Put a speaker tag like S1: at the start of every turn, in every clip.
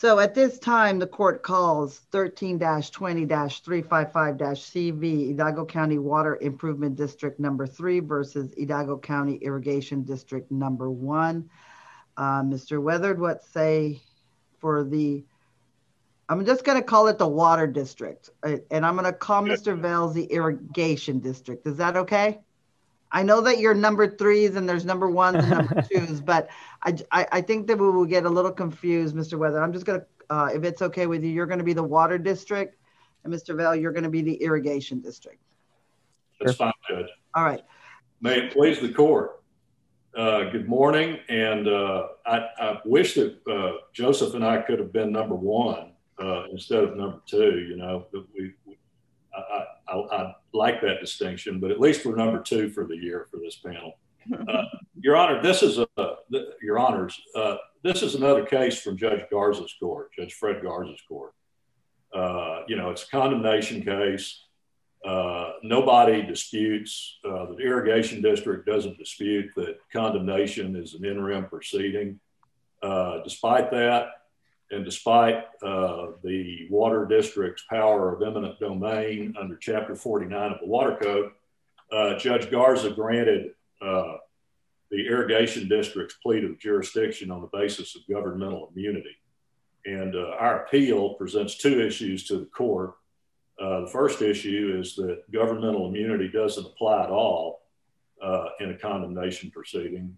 S1: So at this time, the court calls 13-20-355-CV Hidalgo County Water Improvement District number 3 versus Hidalgo County Irrigation District number 1. Mr. Weathered, what say for I'm just going to call it the water district, and I'm going to call Mr. Vels the irrigation district. Is that okay? I know that you're number 3s and there's number 1s and number 2s, but I think that we will get a little confused, Mr. Weather. I'm just going to, if it's okay with you, you're going to be the water district, and Mr. Vell, you're going to be the irrigation district.
S2: That's fine, Judge.
S1: All right.
S2: May it please the court. Good morning, and I wish that Joseph and I could have been number 1 instead of number 2. You know, I like that distinction, but at least we're number 2 for the year for this panel. Your Honor, this is Your Honors, this is another case from Judge Garza's court, Judge Fred Garza's court. You know, it's a condemnation case. Nobody disputes, the irrigation district doesn't dispute that condemnation is an in-rem proceeding. Despite that, and despite the water district's power of eminent domain under Chapter 49 of the Water Code, Judge Garza granted the irrigation district's plea of jurisdiction on the basis of governmental immunity. And our appeal presents 2 issues to the court. The first issue is that governmental immunity doesn't apply at all in a condemnation proceeding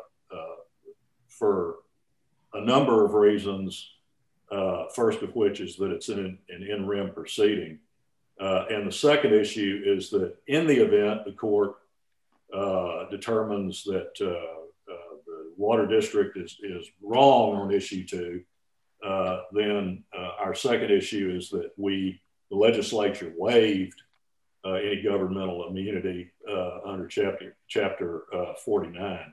S2: for a number of reasons. First of which is that it's an in-rem proceeding. And the second issue is that in the event the court determines that the water district is wrong on issue 2, then our second issue is that the legislature waived any governmental immunity under chapter 49.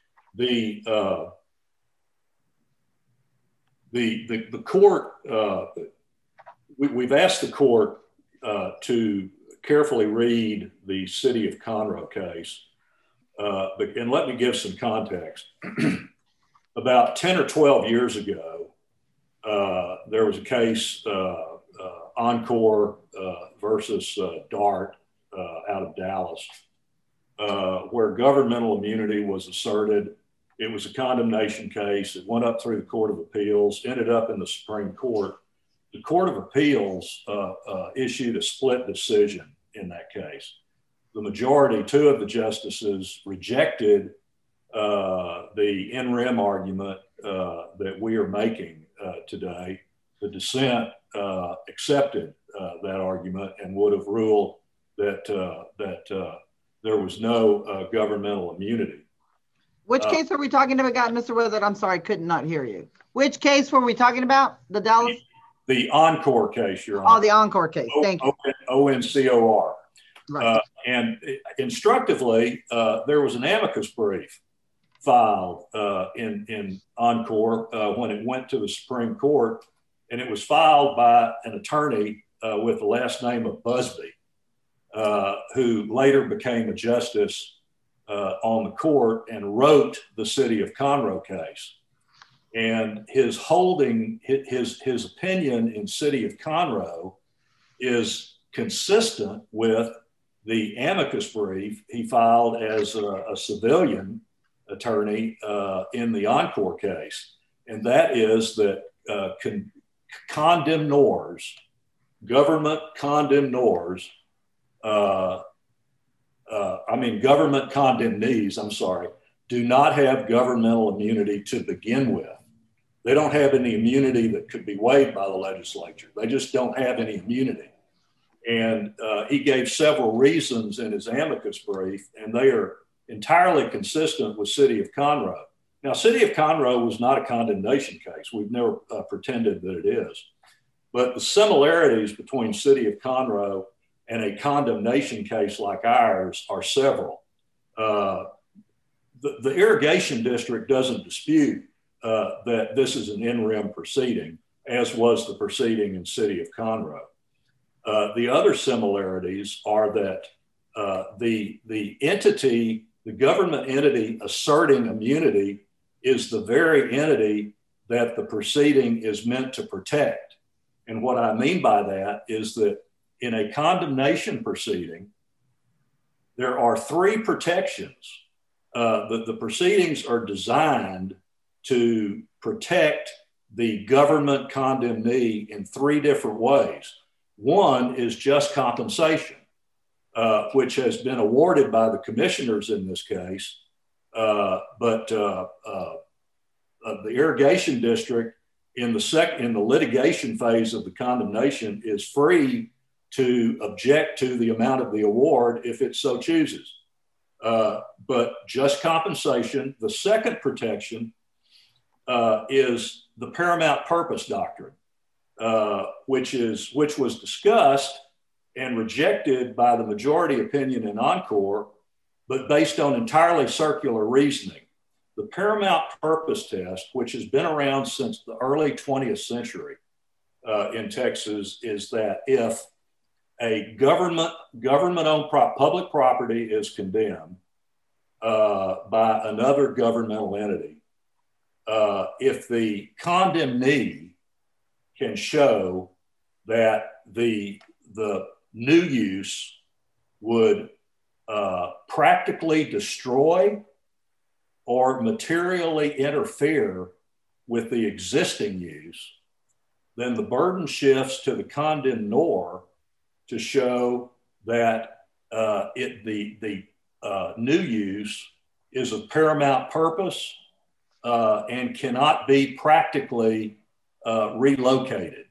S2: The court, we've asked the court to carefully read the City of Conroe case, and let me give some context. About 10 or 12 years ago, there was a case, Encore versus Dart out of Dallas, where governmental immunity was asserted. It was a condemnation case. It went up through the Court of Appeals, ended up in the Supreme Court. The Court of Appeals issued a split decision in that case. The majority, 2 of the justices, rejected the in-rem argument that we are making today. The dissent accepted that argument and would have ruled that there was no governmental immunity.
S1: Which case are we talking about, Mr. Willard? I'm sorry, I could not hear you. Which case were we talking about? The Dallas?
S2: The Encore case, Your Honor.
S1: Oh, the Encore case. Thank you.
S2: ONCOR.
S1: Right.
S2: And instructively, there was an amicus brief filed in Encore when it went to the Supreme Court, and it was filed by an attorney with the last name of Busby, who later became a justice on the court and wrote the City of Conroe case. And his opinion in City of Conroe is consistent with the amicus brief he filed as a civilian attorney in the Encore case. And that is that government condemnees, do not have governmental immunity to begin with. They don't have any immunity that could be waived by the legislature. They just don't have any immunity. And he gave several reasons in his amicus brief, and they are entirely consistent with City of Conroe. Now, City of Conroe was not a condemnation case. We've never pretended that it is. But the similarities between City of Conroe and a condemnation case like ours are several. The irrigation district doesn't dispute that this is an in-rem proceeding, as was the proceeding in City of Conroe. The other similarities are that the government entity asserting immunity is the very entity that the proceeding is meant to protect. And what I mean by that is that in a condemnation proceeding, there are three protections. The proceedings are designed to protect the government condemnee in three different ways. One is just compensation, which has been awarded by the commissioners in this case, but the irrigation district in the litigation phase of the condemnation is free to object to the amount of the award if it so chooses. But just compensation. The second protection is the paramount purpose doctrine, which was discussed and rejected by the majority opinion in Encore, but based on entirely circular reasoning. The paramount purpose test, which has been around since the early 20th century in Texas, is that if a government-owned public property is condemned by another governmental entity, if the condemnee can show that the new use would practically destroy or materially interfere with the existing use, then the burden shifts to the condemnor to show that the new use is of paramount purpose and cannot be practically relocated.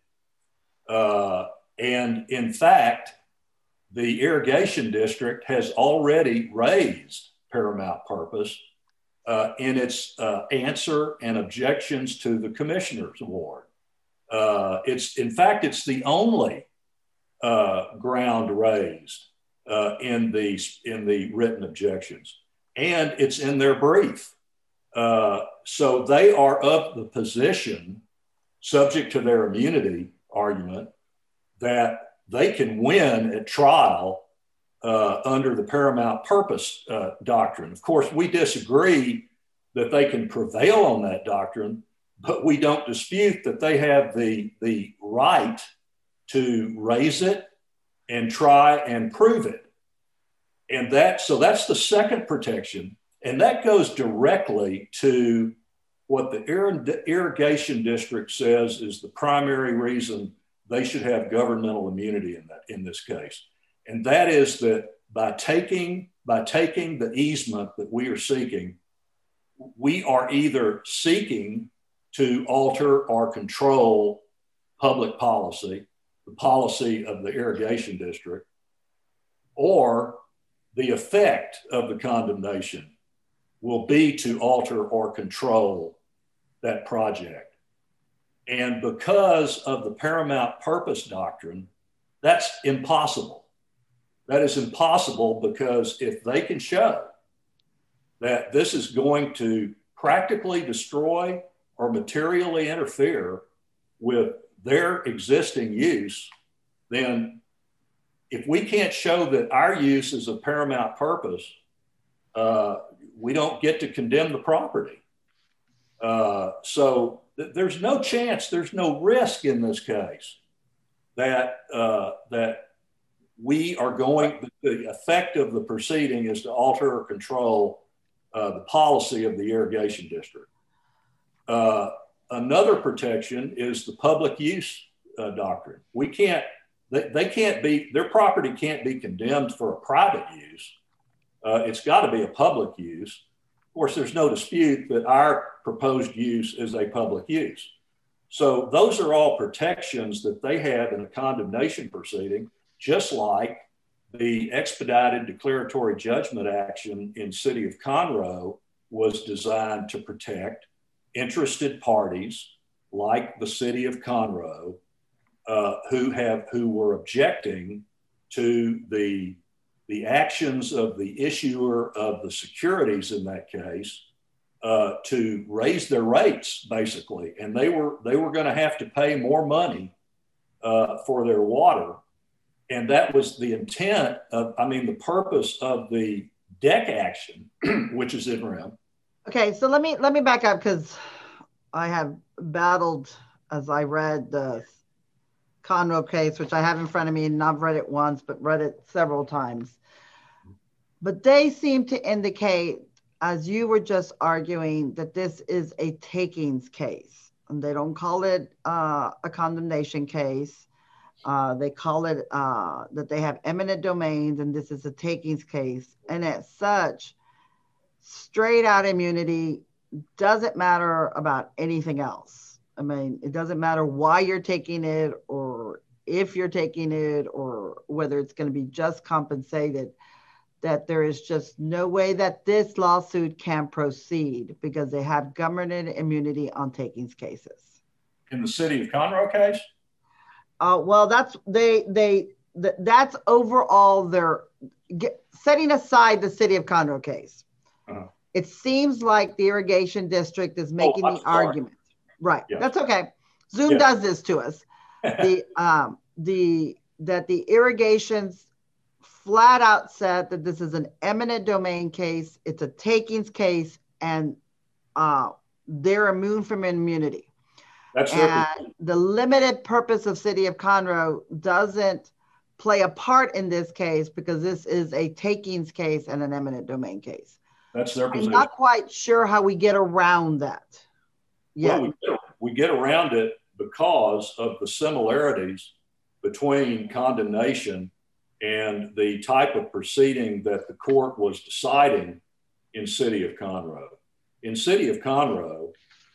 S2: And in fact, the irrigation district has already raised paramount purpose in its answer and objections to the commissioner's award. It's the only ground raised in the written objections, and it's in their brief. So they are of the position, subject to their immunity argument, that they can win at trial under the paramount purpose doctrine. Of course, we disagree that they can prevail on that doctrine, but we don't dispute that they have the right to raise it and try and prove it. And so that's the second protection. And that goes directly to what the irrigation district says is the primary reason they should have governmental immunity in this case. And that is that by taking the easement that we are seeking, we are either seeking to alter or control public policy, the policy of the irrigation district, or the effect of the condemnation will be to alter or control that project. And because of the paramount purpose doctrine, that's impossible. That is impossible because if they can show that this is going to practically destroy or materially interfere with their existing use, then if we can't show that our use is of paramount purpose, we don't get to condemn the property. So there's no chance, there's no risk in this case that we are the effect of the proceeding is to alter or control the policy of the irrigation district. Another protection is the public use doctrine. Their property can't be condemned for a private use. It's got to be a public use. Of course, there's no dispute that our proposed use is a public use. So those are all protections that they have in a condemnation proceeding, just like the expedited declaratory judgment action in City of Conroe was designed to protect interested parties like the City of Conroe who were objecting to the actions of the issuer of the securities in that case to raise their rates, basically. And they were going to have to pay more money for their water. And that was the intent the purpose of the DEC action, which is in rem.
S1: Okay, so let me back up because I have battled as I read the Conroe case, which I have in front of me, and I've read it once, but read it several times. But they seem to indicate, as you were just arguing, that this is a takings case. And they don't call it a condemnation case. They call it that they have eminent domains, and this is a takings case. And as such, straight out immunity doesn't matter about anything else. I mean, it doesn't matter why you're taking it or if you're taking it or whether it's going to be just compensated, that there is just no way that this lawsuit can proceed because they have government immunity on takings cases.
S2: In the city of Conroe case?
S1: Well, that's overall their, setting aside the city of Conroe case. It seems like the irrigation district is making the argument. Right. Yeah. That's okay. Zoom does this to us. That the irrigations flat out said that this is an eminent domain case. It's a takings case, and they're immune from immunity.
S2: That's
S1: and the limited purpose of city of Conroe doesn't play a part in this case because this is a takings case and an eminent domain case.
S2: That's their position.
S1: I'm not quite sure how we get around that.
S2: Yeah, well, we get around it because of the similarities between condemnation and the type of proceeding that the court was deciding in city of Conroe. In city of Conroe,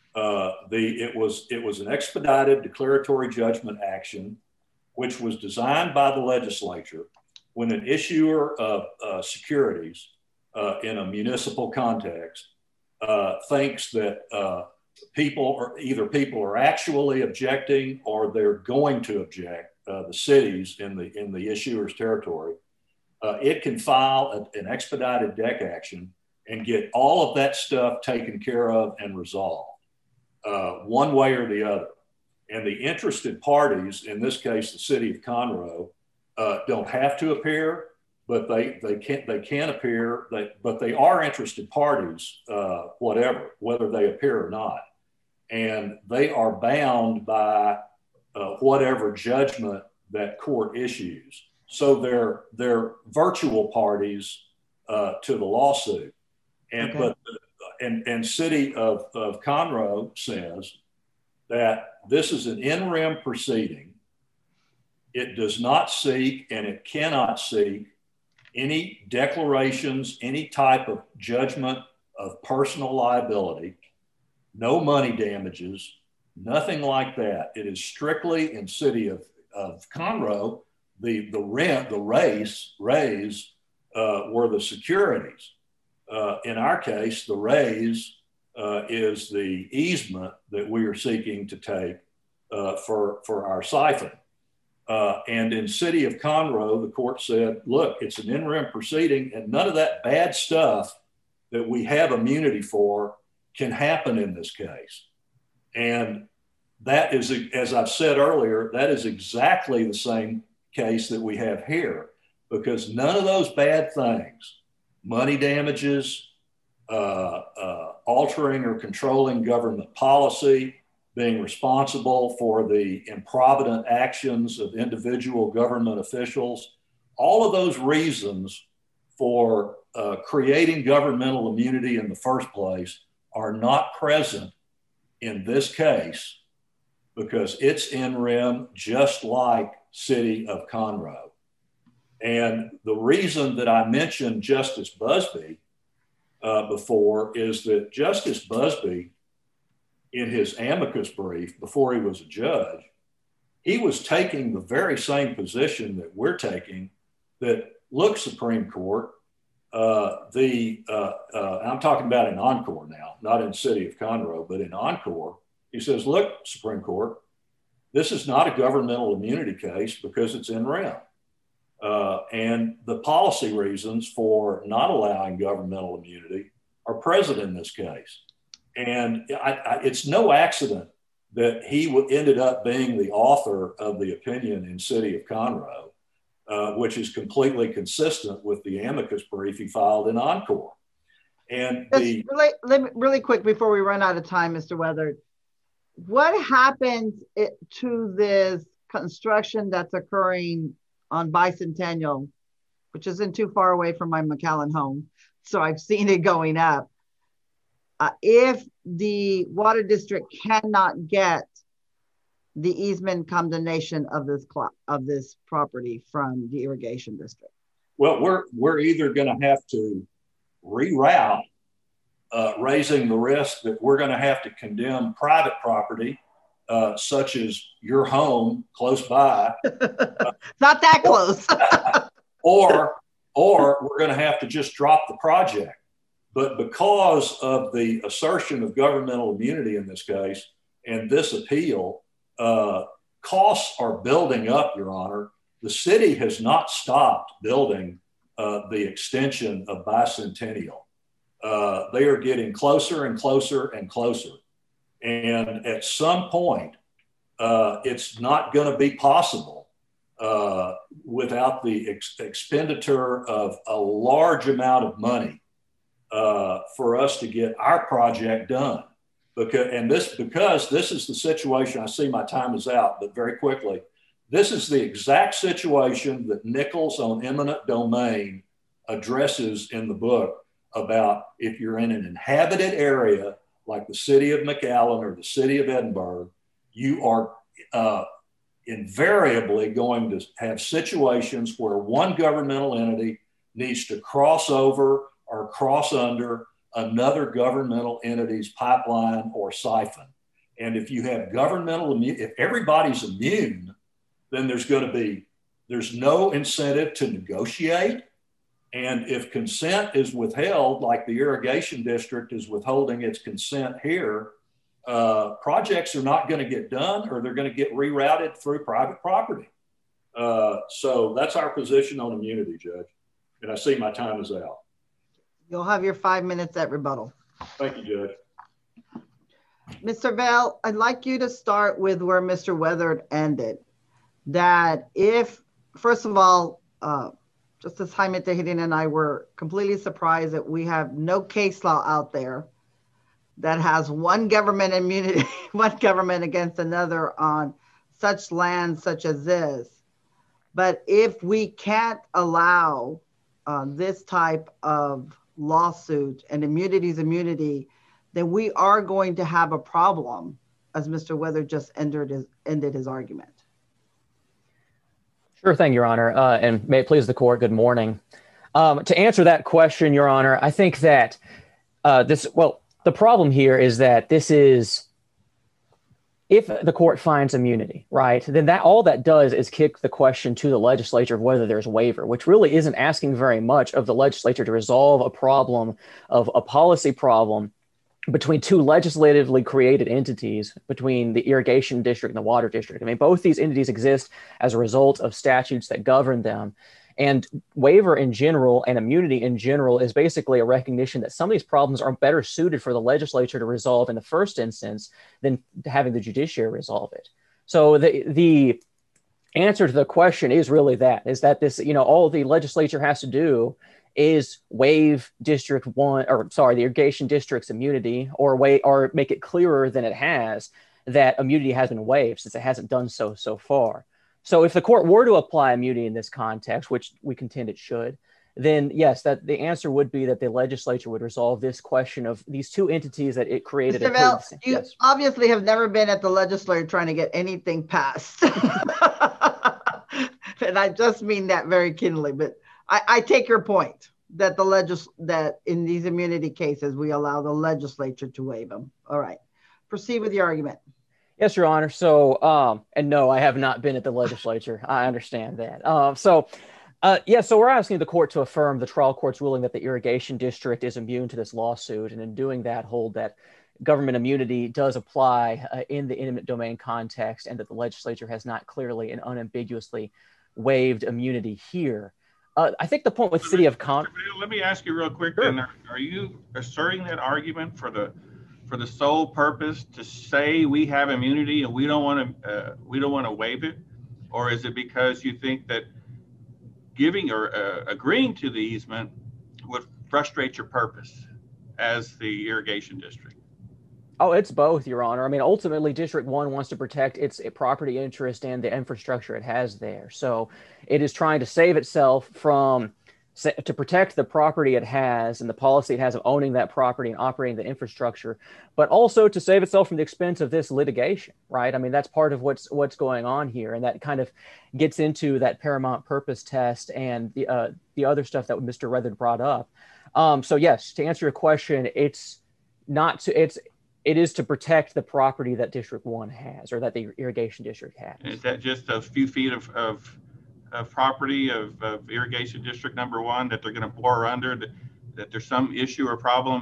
S2: it was an expedited declaratory judgment action, which was designed by the legislature when an issuer of securities in a municipal context thinks that people are actually objecting or they're going to object. The cities in the issuer's territory, it can file an expedited DEC action and get all of that stuff taken care of and resolved one way or the other. And the interested parties, in this case, the city of Conroe, don't have to appear, but they can appear. But they are interested parties, whether they appear or not, and they are bound by whatever judgment that court issues. So they're virtual parties to the lawsuit. And okay. And city of Conroe says that this is an in rem proceeding. It does not seek and it cannot seek any declarations, any type of judgment of personal liability, no money damages, nothing like that. It is strictly in city of Conroe. The raise were the securities. In our case, the raise is the easement that we are seeking to take for our siphon. And in city of Conroe, the court said, look, it's an in rem proceeding and none of that bad stuff that we have immunity for can happen in this case. And that is, as I've said earlier, that is exactly the same case that we have here, because none of those bad things, money damages, altering or controlling government policy, being responsible for the improvident actions of individual government officials, all of those reasons for creating governmental immunity in the first place are not present in this case because it's in rem just like city of Conroe. And the reason that I mentioned Justice Busby before is that Justice Busby, in his amicus brief before he was a judge, he was taking the very same position that we're taking, that look, Supreme Court, I'm talking about in Encore now, not in city of Conroe, but in Encore. He says, look, Supreme Court, this is not a governmental immunity case because it's in rem. And the policy reasons for not allowing governmental immunity are present in this case. And it's no accident that he ended up being the author of the opinion in city of Conroe, which is completely consistent with the amicus brief he filed in Encore. And
S1: really quick before we run out of time, Mr. Weatherd, what happens to this construction that's occurring on Bicentennial, which isn't too far away from my McAllen home? So I've seen it going up. If the water district cannot get the easement condemnation of this property from the irrigation district?
S2: Well, we're either going to have to reroute, raising the risk that we're going to have to condemn private property, such as your home close by.
S1: Not that close.
S2: or we're going to have to just drop the project. But because of the assertion of governmental immunity in this case and this appeal, costs are building up, Your Honor. The city has not stopped building the extension of Bicentennial. They are getting closer and closer and closer. And at some point, it's not going to be possible without the expenditure of a large amount of money for us to get our project done. Because this is the situation, I see my time is out, but very quickly, this is the exact situation that Nichols on eminent domain addresses in the book about if you're in an inhabited area like the city of McAllen or the city of Edinburgh, you are invariably going to have situations where one governmental entity needs to cross over or cross under another governmental entity's pipeline or siphon. And if you have if everybody's immune, then there's no incentive to negotiate. And if consent is withheld, like the irrigation district is withholding its consent here, projects are not going to get done, or they're going to get rerouted through private property. So that's our position on immunity, Judge. And I see my time is out.
S1: You'll have your 5 minutes at rebuttal.
S2: Thank you, Judge.
S1: Mr. Bell, I'd like you to start with where Mr. Weatherd ended. That if, first of all, Justice Jaime Tejerin and I were completely surprised that we have no case law out there that has one government immunity, one government against another on such land such as this. But if we can't allow this type of lawsuit and immunity is immunity, then we are going to have a problem, as Mr. Weatherd just ended his argument.
S3: Sure thing, Your Honor. And may it please the court, good morning. To answer that question, Your Honor, I think that the problem here is that this is, if the court finds immunity, right, then all that does is kick the question to the legislature of whether there's waiver, which really isn't asking very much of the legislature to resolve a problem of a policy problem between two legislatively created entities, between the irrigation district and the water district. I mean, both these entities exist as a result of statutes that govern them. And waiver in general and immunity in general is basically a recognition that some of these problems are better suited for the legislature to resolve in the first instance than having the judiciary resolve it. So the answer to the question is really that this, all the legislature has to do is waive the irrigation district's immunity, or make it clearer than it has that immunity has been waived, since it hasn't done so far. So if the court were to apply immunity in this context, which we contend it should, then yes, that the answer would be that the legislature would resolve this question of these two entities that it created.
S1: Mr. Bell, you obviously have never been at the legislature trying to get anything passed. And I just mean that very kindly, but I take your point that that in these immunity cases, we allow the legislature to waive them. All right, proceed with your argument.
S3: Yes, Your Honor. So, and no, I have not been at the legislature. I understand that. So we're asking the court to affirm the trial court's ruling that the irrigation district is immune to this lawsuit, and in doing that, hold that government immunity does apply in the eminent domain context, and that the legislature has not clearly and unambiguously waived immunity here. I think the point with City of Conroe.
S4: Let me ask you real quick.
S3: Sure.
S4: Then, are you asserting that argument for the sole purpose to say we have immunity and we don't want to waive it, or is it because you think that giving or agreeing to the easement would frustrate your purpose as the irrigation district?
S3: Oh, it's both, Your Honor. I mean, ultimately, District 1 wants to protect its property interest and the infrastructure it has there. So it is trying to save itself from, to protect the property it has and the policy it has of owning that property and operating the infrastructure, but also to save itself from the expense of this litigation, right? I mean, that's part of what's going on here. And that kind of gets into that paramount purpose test and the other stuff that Mr. Weathered brought up. So yes, to answer your question, it is to protect the property that District 1 has, or that the irrigation district has.
S4: Is that just a few feet of property of irrigation district number 1 that they're going to bore under, that there's some issue or problem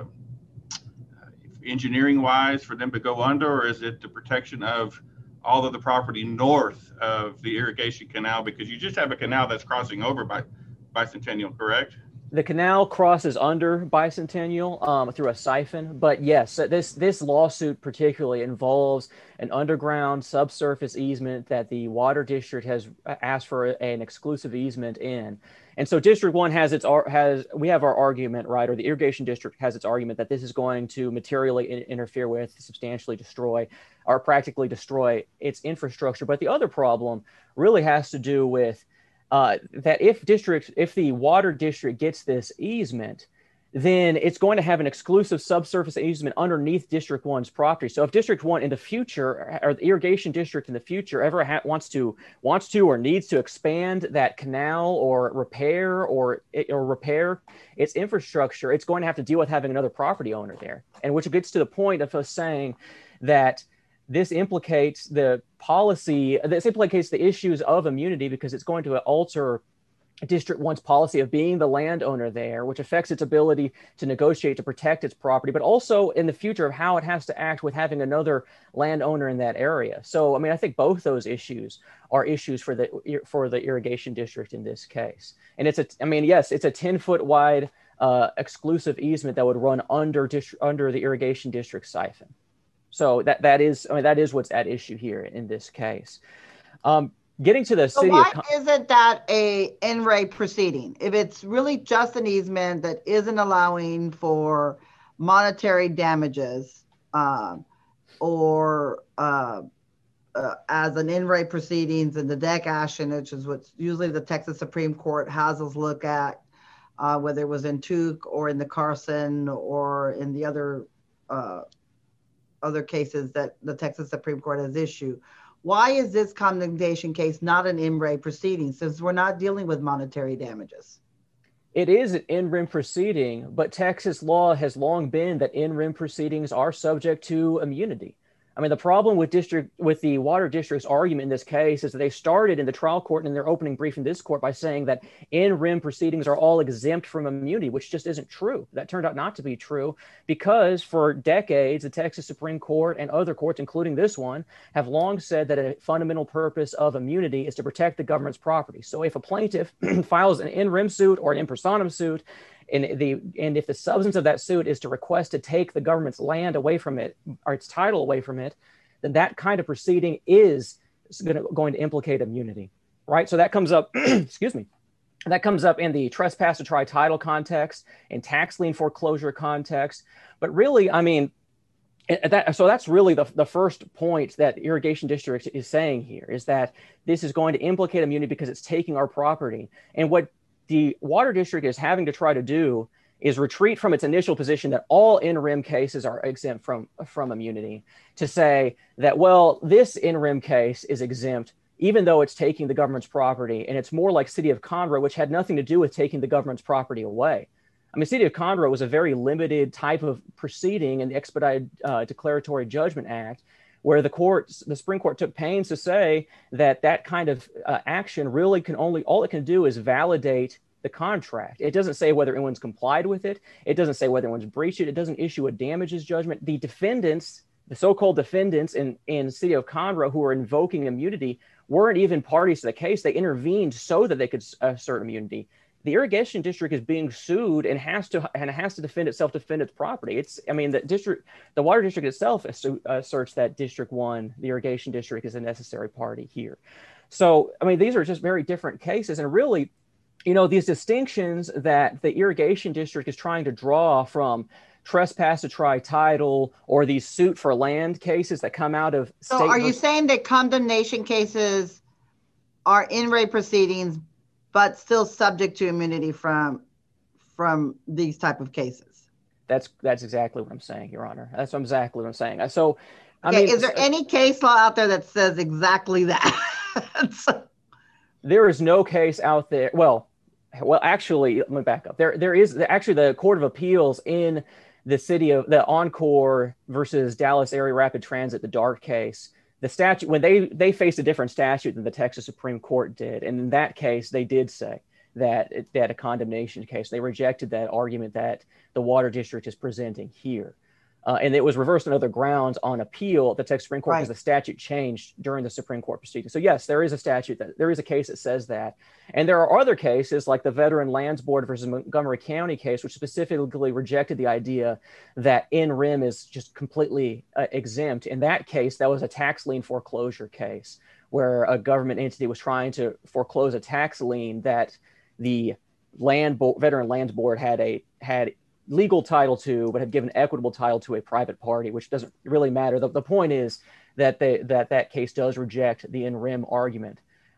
S4: engineering wise for them to go under, or is it the protection of all of the property north of the irrigation canal? Because you just have a canal that's crossing over by Bicentennial, correct?
S3: The canal crosses under Bicentennial through a siphon, but yes, this lawsuit particularly involves an underground subsurface easement that the water district has asked for an exclusive easement in. And so District 1 we have our argument, right, or the irrigation district has its argument that this is going to materially interfere with, substantially destroy, or practically destroy its infrastructure. But the other problem really has to do with that if the water district gets this easement, then it's going to have an exclusive subsurface easement underneath District 1's property. So if District 1 in the future, or the irrigation district in the future, ever wants to or needs to expand that canal or repair its infrastructure, it's going to have to deal with having another property owner there. And which gets to the point of us saying that this implicates the issues of immunity, because it's going to alter District 1's policy of being the landowner there, which affects its ability to negotiate to protect its property, but also in the future of how it has to act with having another landowner in that area. So, I mean, I think both those issues are issues for the irrigation district in this case. And it's a 10-foot wide exclusive easement that would run under the irrigation district siphon. So that is what's at issue here in this case. Getting to the city.
S1: So why isn't that a NRA proceeding? If it's really just an easement that isn't allowing for monetary damages, or as an NRA proceedings in the deck action, which is what usually the Texas Supreme Court has us look at, whether it was in Tuke or in the Carson or in the other cases that the Texas Supreme Court has issued. Why is this condemnation case not an in rem proceeding, since we're not dealing with monetary damages?
S3: It is an in rem proceeding, but Texas law has long been that in rem proceedings are subject to immunity. I mean, the problem with the water district's argument in this case is that they started in the trial court and in their opening brief in this court by saying that in rem proceedings are all exempt from immunity, which just isn't true. That turned out not to be true, because for decades, the Texas Supreme Court and other courts, including this one, have long said that a fundamental purpose of immunity is to protect the government's property. So if a plaintiff files an in rem suit or an in personam suit, and if the substance of that suit is to request to take the government's land away from it, or its title away from it, then that kind of proceeding is going to implicate immunity, right? So that comes up, excuse me, that comes up in the trespass to try title context, in tax lien foreclosure context. But really, I mean, so that's really the first point that irrigation district is saying here, is that this is going to implicate immunity because it's taking our property. And what the water district is having to try to do is retreat from its initial position that all in rem cases are exempt from immunity, to say that, well, this in rem case is exempt even though it's taking the government's property, and it's more like City of Conroe, which had nothing to do with taking the government's property away. I mean, City of Conroe was a very limited type of proceeding in the Expedited Declaratory Judgment Act, where the Supreme Court took pains to say that kind of action really all it can do is validate the contract. It doesn't say whether anyone's complied with it. It doesn't say whether anyone's breached it. It doesn't issue a damages judgment. The defendants, the so-called defendants in City of Conroe who are invoking immunity, weren't even parties to the case. They intervened so that they could assert immunity. The irrigation district is being sued and has to defend itself, defend its property. The water district itself asserts that District 1, the irrigation district, is a necessary party here. So, I mean, these are just very different cases. And really, these distinctions that the irrigation district is trying to draw from trespass to try title or these suit for land cases that come out of state.
S1: So are you saying that condemnation cases are in re proceedings, but still subject to immunity from these type of cases?
S3: That's exactly what I'm saying, Your Honor. That's exactly what I'm saying. So,
S1: okay, I mean, is there any case law out there that says exactly that?
S3: There is no case out there. Well, actually, let me back up. There is actually the Court of Appeals in the city of the Encore versus Dallas Area Rapid Transit, the DART case. The statute, when they faced a different statute than the Texas Supreme Court did, and in that case, they did say that a condemnation case. They rejected that argument that the Water District is presenting here. And it was reversed on other grounds on appeal at the Texas Supreme Court because the statute changed during the Supreme Court proceeding. So yes, there is a statute there is a case that says that. And there are other cases like the Veteran Lands Board versus Montgomery County case, which specifically rejected the idea that in rem is just completely exempt. In that case, that was a tax lien foreclosure case where a government entity was trying to foreclose a tax lien that the Veteran Lands Board had legal title to, but had given equitable title to a private party, which doesn't really matter. The point is that that case does reject the in rem argument.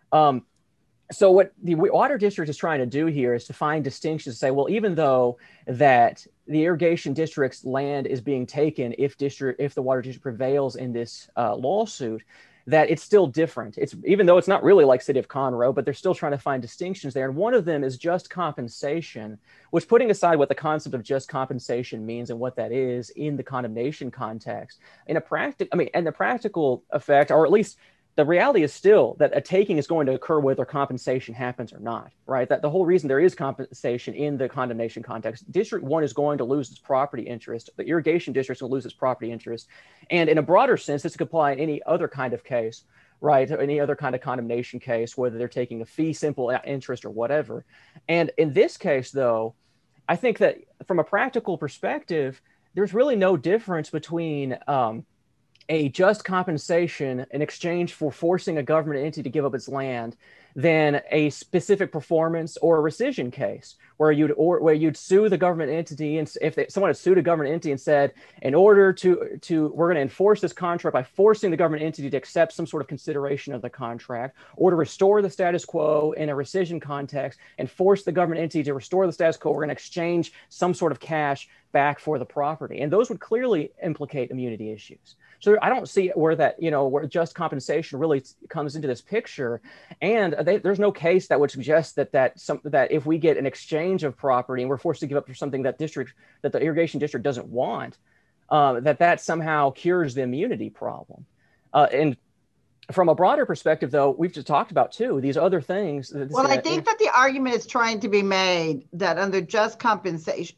S3: So what the Water District is trying to do here is to find distinctions to say, well, even though that the irrigation district's land is being taken, if the Water District prevails in this lawsuit, that it's still different. It's even though it's not really like City of Conroe, but they're still trying to find distinctions there. And one of them is just compensation, which, putting aside what the concept of just compensation means and what that is in the condemnation context, and the practical effect, or at least the reality is still that a taking is going to occur whether compensation happens or not, right? That the whole reason there is compensation in the condemnation context, District 1 is going to lose its property interest. The irrigation district will lose its property interest. And in a broader sense, this could apply in any other kind of case, right? Any other kind of condemnation case, whether they're taking a fee, simple interest, or whatever. And in this case, though, I think that from a practical perspective, there's really no difference between a just compensation in exchange for forcing a government entity to give up its land than a specific performance or a rescission case where you'd sue the government entity. And if someone had sued a government entity and said, in order to we're going to enforce this contract by forcing the government entity to accept some sort of consideration of the contract, or to restore the status quo in a rescission context and force the government entity to restore the status quo, we're going to exchange some sort of cash back for the property. And those would clearly implicate immunity issues. So I don't see where that, where just compensation really comes into this picture. And there's no case that would suggest that if we get an exchange of property and we're forced to give up for something that the irrigation district doesn't want, that somehow cures the immunity problem. And from a broader perspective, though, we've just talked about too these other things.
S1: Well, I think that the argument is trying to be made that under just compensation,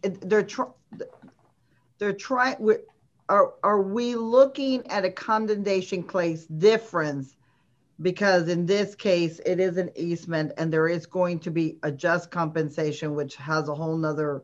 S1: they're trying. Are we looking at a condemnation case difference? Because in this case, it is an easement and there is going to be a just compensation, which has a whole nother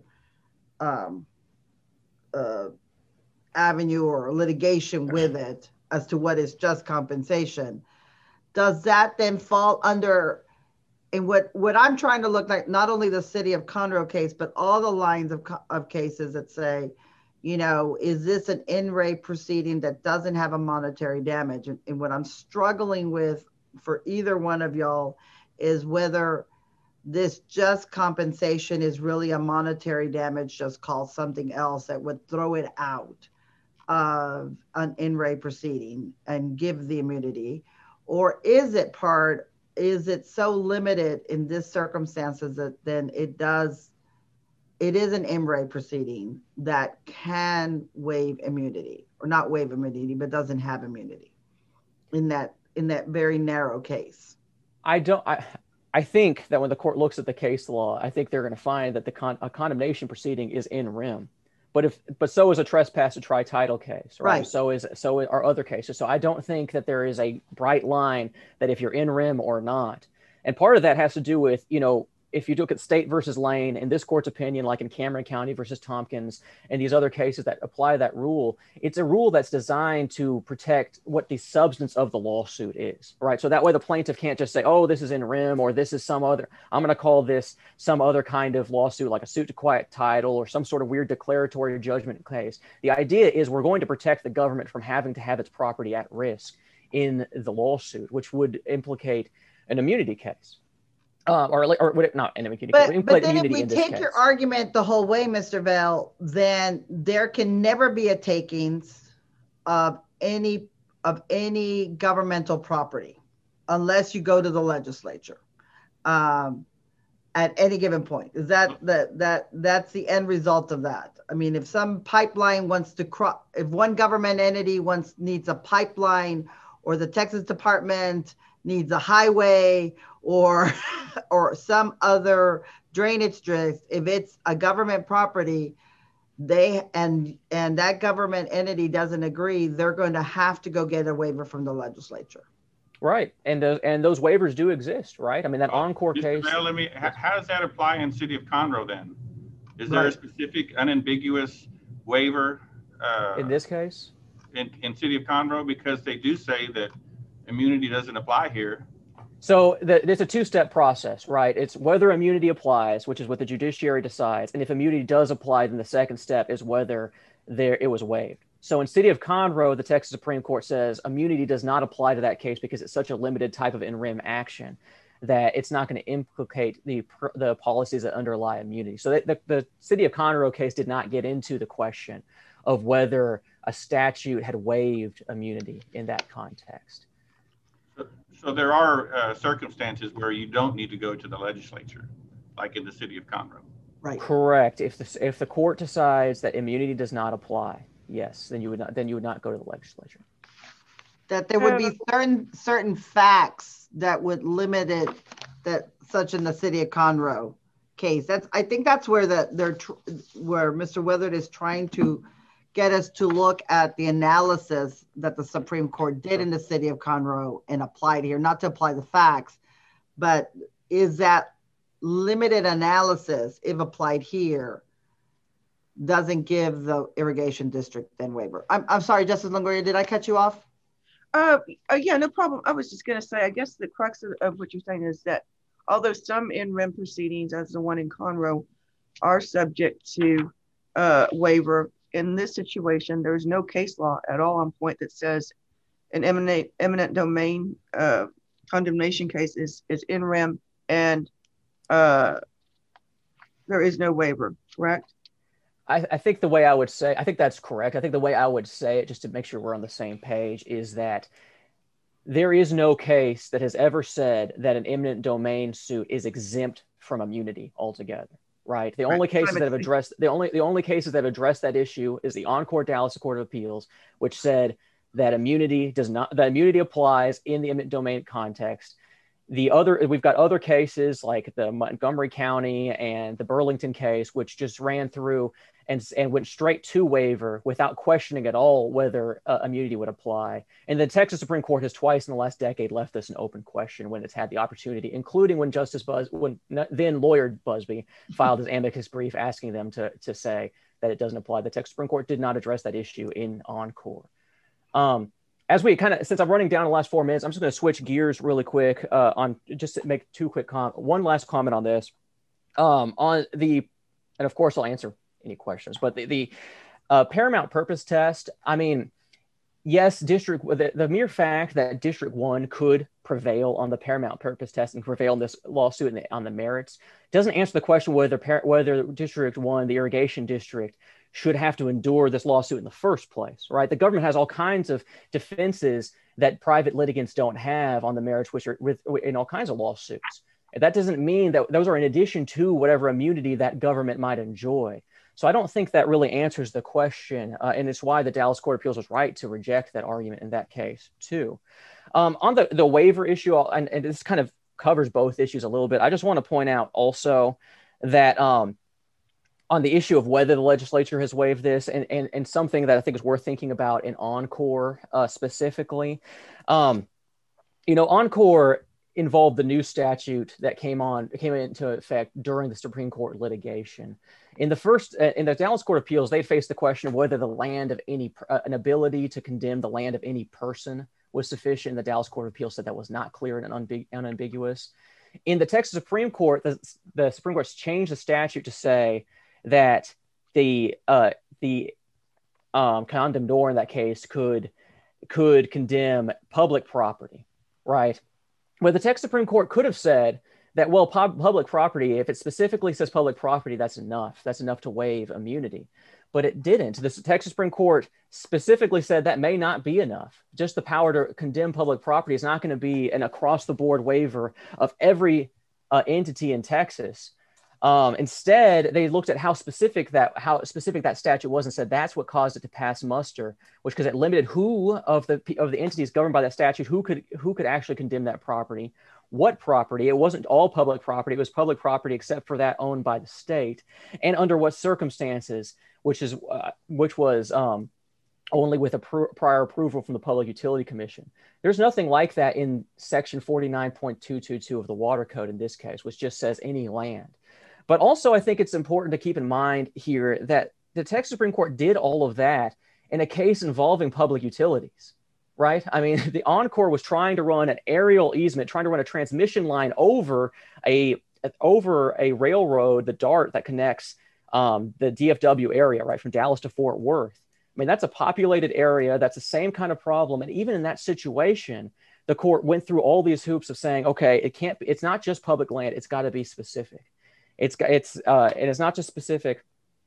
S1: avenue or litigation with it as to what is just compensation. Does that then fall under, and what I'm trying to look like, not only the City of Conroe case, but all the lines of cases that say, is this an in re proceeding that doesn't have a monetary damage? And what I'm struggling with for either one of y'all is whether this just compensation is really a monetary damage, just called something else that would throw it out of an in re proceeding and give the immunity, or is it so limited in this circumstances that then it is an in re proceeding that can waive immunity, or not waive immunity, but doesn't have immunity in that very narrow case?
S3: I think that when the court looks at the case law, I think they're going to find that a condemnation proceeding is in rem, but so is a trespass to try title case, right? So are other cases. So I don't think that there is a bright line that if you're in rem or not. And part of that has to do with, if you look at State versus Lane in this court's opinion, like in Cameron County versus Tompkins and these other cases that apply that rule, it's a rule that's designed to protect what the substance of the lawsuit is, right? So that way the plaintiff can't just say, oh, this is in rem, or this is some other, I'm going to call this some other kind of lawsuit, like a suit to quiet title or some sort of weird declaratory judgment case. The idea is we're going to protect the government from having to have its property at risk in the lawsuit, which would implicate an immunity case. Or would it not an immunity case?
S1: But then if we take your argument the whole way, Mr. Bell, then there can never be a takings of any governmental property unless you go to the legislature at any given point. Is that's the end result of that? I mean, if some pipeline wants to if one government entity needs a pipeline, or the Texas Department needs a highway, or some other drainage district, if it's a government property, and that government entity doesn't agree, they're going to have to go get a waiver from the legislature.
S3: Right, and those waivers do exist, right? I mean, that Encore case.
S4: Bell, how does that apply in City of Conroe then? Is there a specific unambiguous waiver
S3: in this case?
S4: In City of Conroe, because they do say that immunity doesn't apply here.
S3: So it's a two-step process, right? It's whether immunity applies, which is what the judiciary decides, and if immunity does apply, then the second step is whether it was waived. So in City of Conroe, the Texas Supreme Court says immunity does not apply to that case because it's such a limited type of in rem action that it's not going to implicate the policies that underlie immunity. So the City of Conroe case did not get into the question of whether a statute had waived immunity in that context.
S4: So there are circumstances where you don't need to go to the legislature, like in the City of Conroe.
S1: Right.
S3: Correct. If the court decides that immunity does not apply, yes, then you would not go to the legislature.
S1: That there would be certain facts that would limit it, such in the City of Conroe case. I think that's where where Mr. Weathered is trying to get us to look at the analysis that the Supreme Court did in the City of Conroe and applied here, not to apply the facts, but is that limited analysis, if applied here, doesn't give the irrigation district then waiver. I'm sorry, Justice Longoria, did I cut you off?
S5: Yeah, no problem. I was just going to say, I guess the crux of what you're saying is that although some in rem proceedings, as the one in Conroe, are subject to waiver, in this situation, there's no case law at all on point that says an eminent domain condemnation case is in rem and there is no waiver, correct?
S3: I think the way I would say, I think that's correct. I think the way I would say it, just to make sure we're on the same page, is that there is no case that has ever said that an eminent domain suit is exempt from immunity altogether. Right. The only cases that have addressed the only cases that have addressed that issue is the Encore Dallas Court of Appeals, which said that immunity applies in the eminent domain context. We've got other cases like the Montgomery County and the Burlington case, which just ran through and went straight to waiver without questioning at all whether immunity would apply. And the Texas Supreme Court has twice in the last decade left this an open question when it's had the opportunity, including when then lawyer Busby filed his amicus brief asking them to say that it doesn't apply. The Texas Supreme Court did not address that issue in Encore. As we since I'm running down the last 4 minutes, I'm just going to switch gears really quick on just to make two quick one last comment on this. And of course I'll answer any questions, but the paramount purpose test, I mean, yes, the mere fact that District 1 could prevail on the paramount purpose test and prevail in this lawsuit on the merits doesn't answer the question whether District 1, the irrigation district, should have to endure this lawsuit in the first place, right? The government has all kinds of defenses that private litigants don't have on the merits, which are in all kinds of lawsuits. And that doesn't mean that those are in addition to whatever immunity that government might enjoy. So I don't think that really answers the question, and it's why the Dallas Court of Appeals was right to reject that argument in that case too. On the waiver issue, and this kind of covers both issues a little bit, I just want to point out also that on the issue of whether the legislature has waived this, and something that I think is worth thinking about in Encore specifically, Encore involved the new statute that came into effect during the Supreme Court litigation. In the Dallas Court of Appeals, they faced the question of whether the land of an ability to condemn the land of any person was sufficient. The Dallas Court of Appeals said that was not clear and unambiguous. In the Texas Supreme Court, the Supreme Court's changed the statute to say that the condemnor in that case could condemn public property, right? But the Texas Supreme Court could have said that, well, public property, if it specifically says public property, that's enough. That's enough to waive immunity. But it didn't. The Texas Supreme Court specifically said that may not be enough. Just the power to condemn public property is not going to be an across-the-board waiver of every entity in Texas. Instead, they looked at how specific that statute was and said that's what caused it to pass muster, which because it limited who of the entities governed by that statute who could actually condemn that property. What property? It wasn't all public property. It was public property except for that owned by the state, and under what circumstances, which was only with a prior approval from the Public Utility Commission. There's nothing like that in Section 49.222 of the Water Code in this case, which just says any land. But also, I think it's important to keep in mind here that the Texas Supreme Court did all of that in a case involving public utilities. Right? I mean, the Encore was trying to run an aerial easement, trying to run a transmission line over a railroad, the DART that connects the DFW area, right, from Dallas to Fort Worth. I mean, that's a populated area. That's the same kind of problem. And even in that situation, the court went through all these hoops of saying, okay, it's not just public land. It's got to be specific. It's not just specific.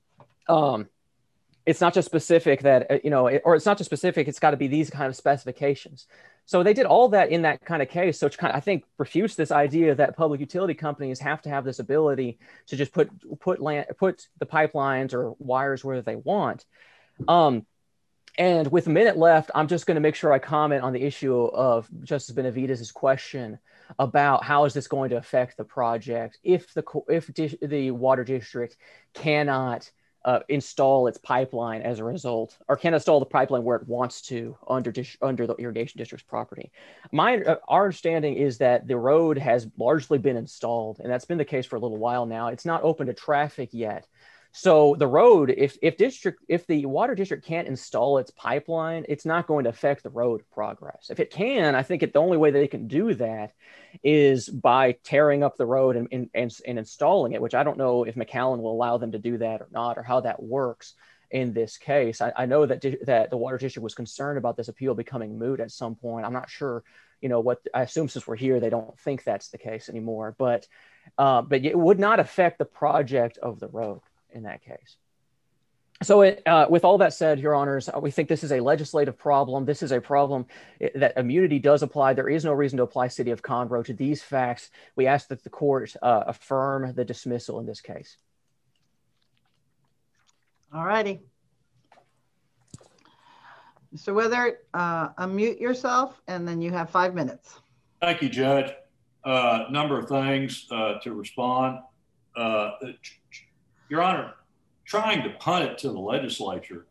S3: It's not just specific that, it's not just specific. It's got to be these kind of specifications. So they did all that in that kind of case. So it's I think, refutes this idea that public utility companies have to have this ability to just put the pipelines or wires where they want. And with a minute left, I'm just going to make sure I comment on the issue of Justice Benavidez's question about how is this going to affect the project if the water district cannot install its pipeline as a result, or can install the pipeline where it wants to under the irrigation district's property. Our understanding is that the road has largely been installed, and that's been the case for a little while now. It's not open to traffic yet. So the road, if the water district can't install its pipeline, it's not going to affect the road progress. If it can, I think the only way that they can do that is by tearing up the road and installing it, which I don't know if McAllen will allow them to do that or not, or how that works in this case. I know that the water district was concerned about this appeal becoming moot at some point. I'm not sure, what I assume since we're here, they don't think that's the case anymore, but it would not affect the project of the road in that case. So with all that said, Your Honors, we think this is a legislative problem. This is a problem that immunity does apply. There is no reason to apply City of Conroe to these facts. We ask that the court affirm the dismissal in this case.
S1: All righty. Mr. Withers, unmute yourself, and then you have 5 minutes.
S2: Thank you, Judge. Number of things to respond. Your Honor, trying to punt it to the legislature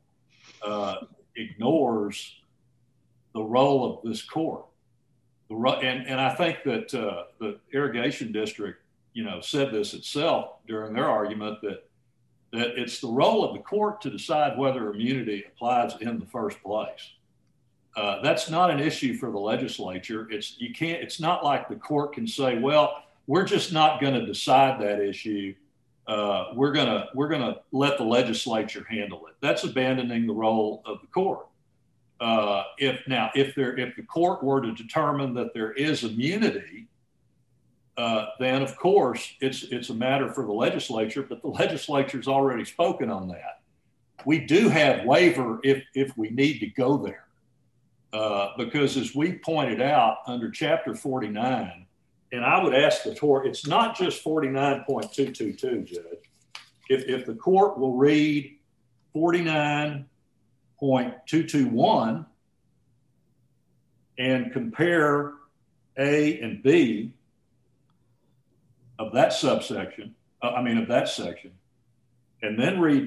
S2: ignores the role of this court. And I think that the irrigation district, said this itself during their argument that it's the role of the court to decide whether immunity applies in the first place. That's not an issue for the legislature. It's not like the court can say, well, we're just not going to decide that issue. We're gonna let the legislature handle it. That's abandoning the role of the court. If the court were to determine that there is immunity, then of course it's a matter for the legislature. But the legislature's already spoken on that. We do have waiver if we need to go there, because as we pointed out under Chapter 49. And I would ask the court, it's not just 49.222, Judge. If the court will read 49.221 and compare A and B of that section, and then read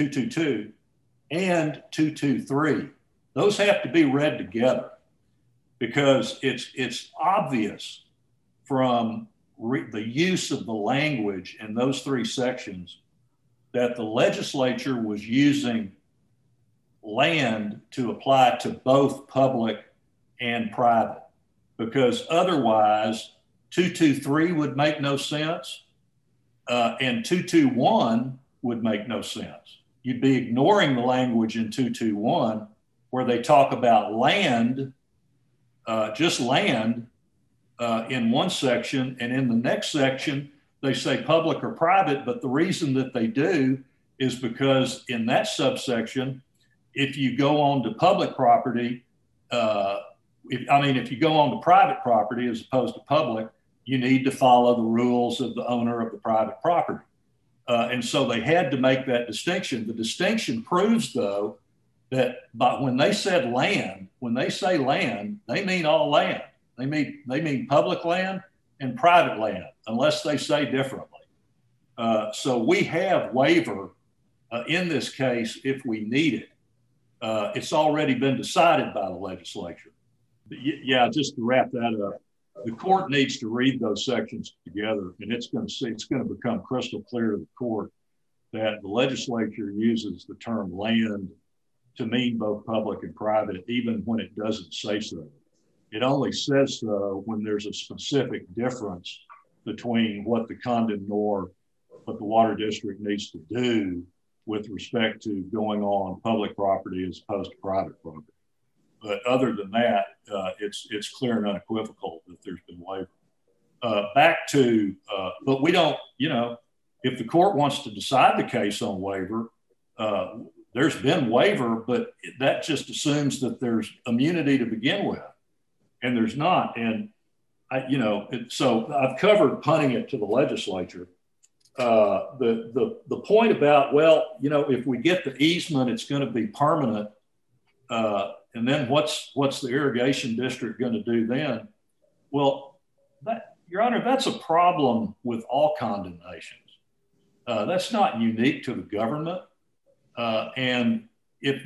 S2: 222 and 223, those have to be read together. because it's obvious from the use of the language in those three sections that the legislature was using land to apply to both public and private, because otherwise 223 would make no sense, and 221 would make no sense. You'd be ignoring the language in 221 where they talk about land, just land, in one section, and in the next section they say public or private. But the reason that they do is because in that subsection, if you go on to public property, if you go on to private property as opposed to public, you need to follow the rules of the owner of the private property. And so they had to make that distinction. The distinction proves, though, that when they said land, when they say land, they mean all land. They mean public land and private land, unless they say differently. So we have waiver in this case if we need it. It's already been decided by the legislature. Yeah, just to wrap that up, the court needs to read those sections together, and it's going to become crystal clear to the court that the legislature uses the term land to mean both public and private, even when it doesn't say so. It only says so when there's a specific difference between what the condemnor, what the water district needs to do with respect to going on public property as opposed to private property. But other than that, it's clear and unequivocal that there's been waiver. But we don't, if the court wants to decide the case on waiver, there's been waiver, but that just assumes that there's immunity to begin with, and there's not. And so I've covered punting it to the legislature. The point about, if we get the easement, it's going to be permanent. And then what's the irrigation district going to do then? Well, Your Honor, that's a problem with all condemnations. That's not unique to the government. And if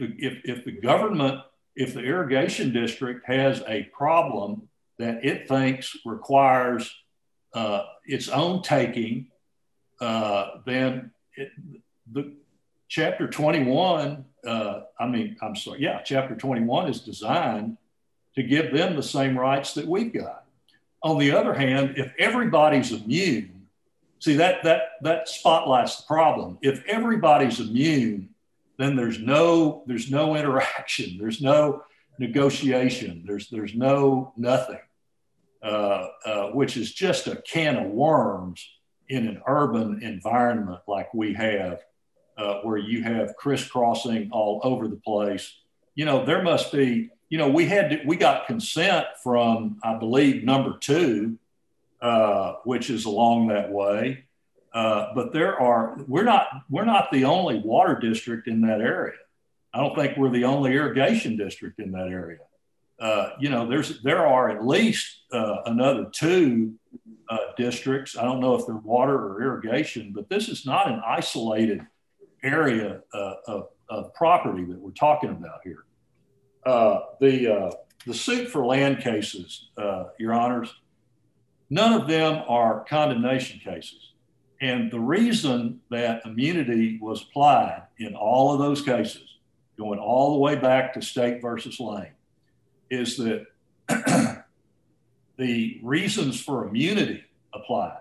S2: the irrigation district has a problem that it thinks requires its own taking, then the Chapter 21, Chapter 21 is designed to give them the same rights that we've got. On the other hand, if everybody's immune, see that spotlights the problem. If everybody's immune, then there's no interaction, there's no negotiation, there's no nothing, which is just a can of worms in an urban environment like we have. Where you have crisscrossing all over the place. There must be, we got consent from, I believe, number 2, which is along that way. But we're not the only water district in that area. I don't think we're the only irrigation district in that area. There are at least another 2 districts. I don't know if they're water or irrigation, but this is not an isolated area of property that we're talking about here. The suit for land cases, Your Honors, none of them are condemnation cases. And the reason that immunity was applied in all of those cases, going all the way back to State versus Lane, is that the reasons for immunity applied.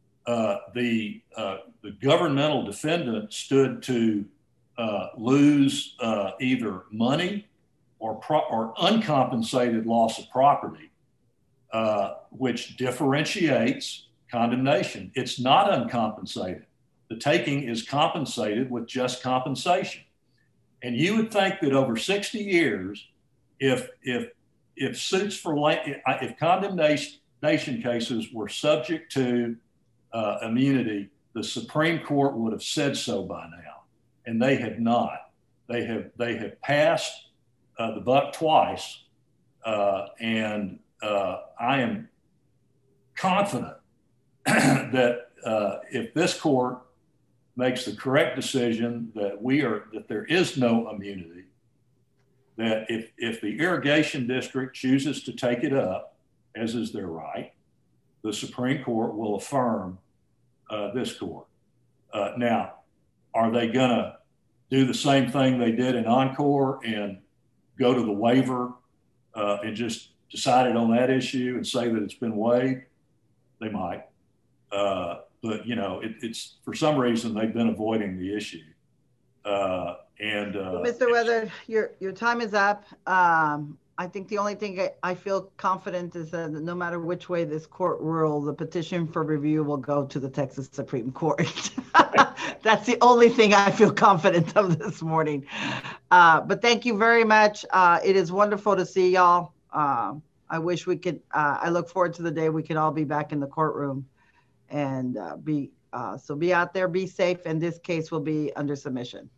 S2: The governmental defendant stood to lose either money or uncompensated loss of property, which differentiates condemnation. It's not uncompensated. The taking is compensated with just compensation. And you would think that over 60 years, if suits for if condemnation cases were subject to immunity, the Supreme Court would have said so by now, and they have not. They have passed the buck twice, and I am confident that if this court makes the correct decision that there is no immunity, that if the irrigation district chooses to take it up, as is their right, the Supreme Court will affirm this court. Now, are they going to do the same thing they did in Encore and go to the waiver and just decide it on that issue and say that it's been waived? They might. But, you know, it's for some reason they've been avoiding the issue.
S1: Mr. Weather, your time is up. I think the only thing I feel confident is that no matter which way this court rules, the petition for review will go to the Texas Supreme Court. That's the only thing I feel confident of this morning. But thank you very much. It is wonderful to see y'all. I wish we could, I look forward to the day we can all be back in the courtroom and so be out there, be safe, and this case will be under submission.